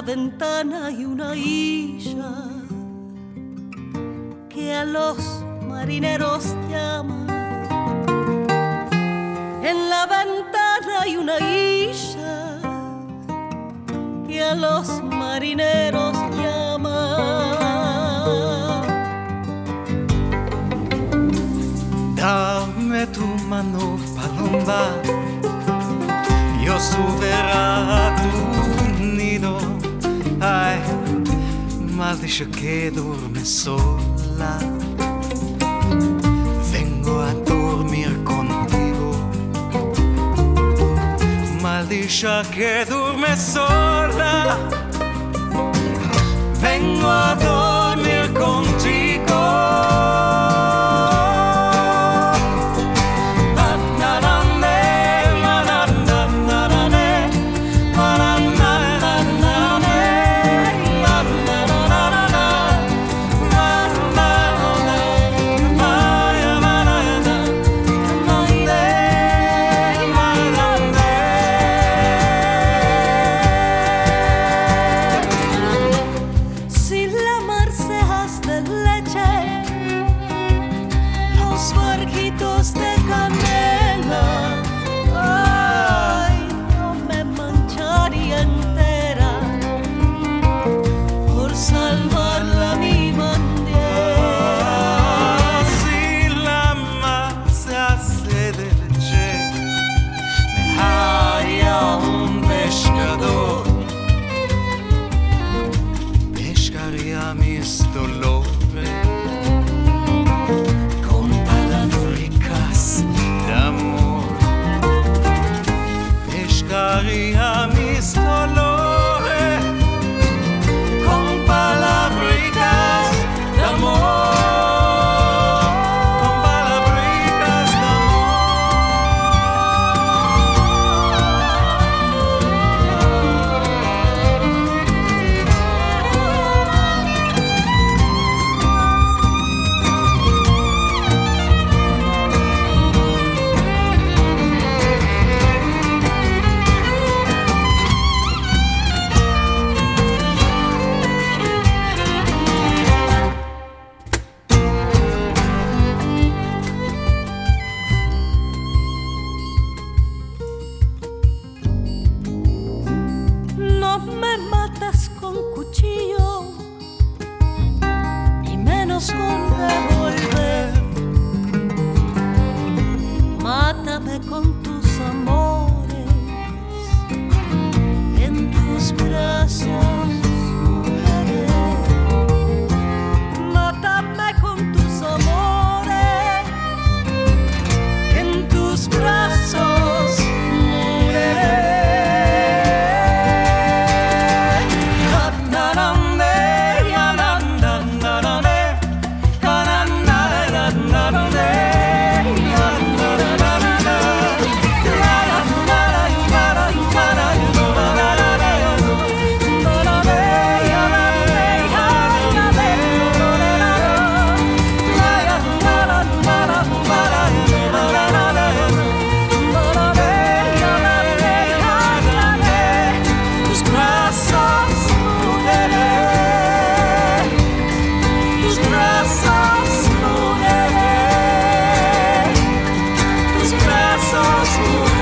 ventana hay una isla que a los marineros llama. En la ventana hay una isla que a los marineros llama. Dame tu mano, paloma, yo subiré a tu nido. Ay, maldicha que duerme sola. Vengo a dormir contigo. Maldicha que duerme sola. Vengo a dormir contigo. Barquitos de canela, ay, no me mancharía entera por salvarla mi bandera. Si la masa se de leche me haya un pescador, pescaría mis dolores. Pescaría mis dolores con palabritas de amor, con palabritas de No me matas con cuchillo, ni menos con revólver. Mátame con tus amores, en tus brazos, mujeres. Mátame con tus amores, en tus brazos, mujeres. tus brazos.